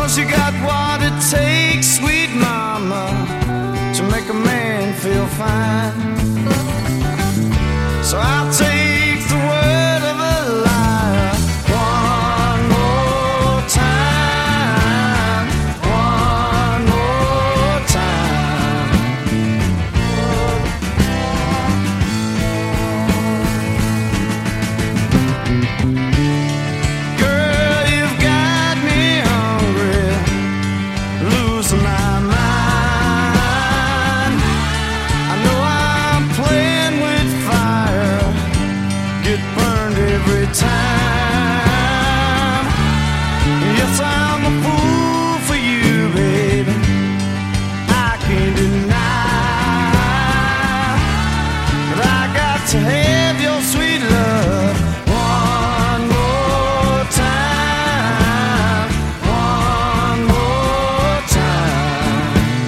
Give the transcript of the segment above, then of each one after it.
You got what it takes, sweet mama, to make a man feel fine. So I'll take the word of a liar one more time, one more time. Girl, you've got me hungry, losing my mind. I know I'm playing with fire, get burned every time. Yes, I'm a fool for you, baby, I can't deny. But I got to have your sweet love one more time, one more time.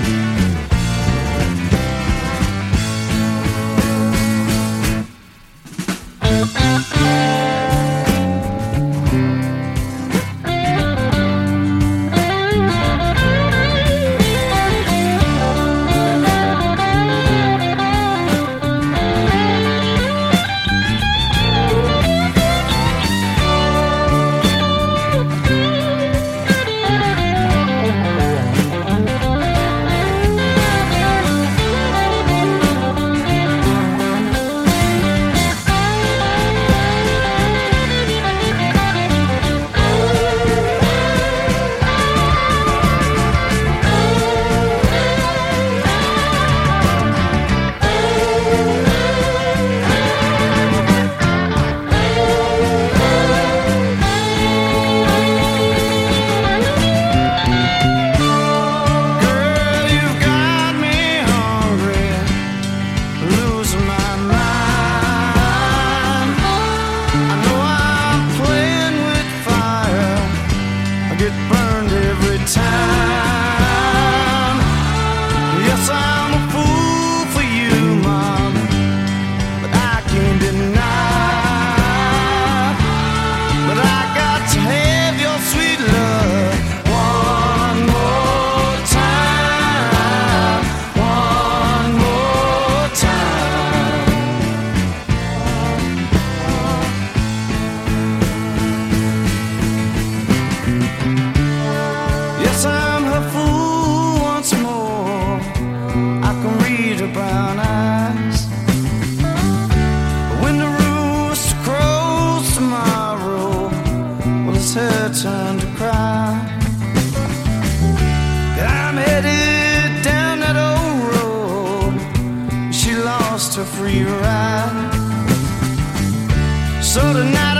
Girl, you've got me hungry, losing my mind. I know I'm playing with fire, I get burned every time. Yes, I'm a fool for you, mama, but I can't deny. But I got to have your sweet love one more time, one more time. Yes, I'm her fool once more. I can read her brown eyes. But when the rooster crows tomorrow, well, it's her turn to cry. I'm headed down that old road, she lost her free ride. So tonight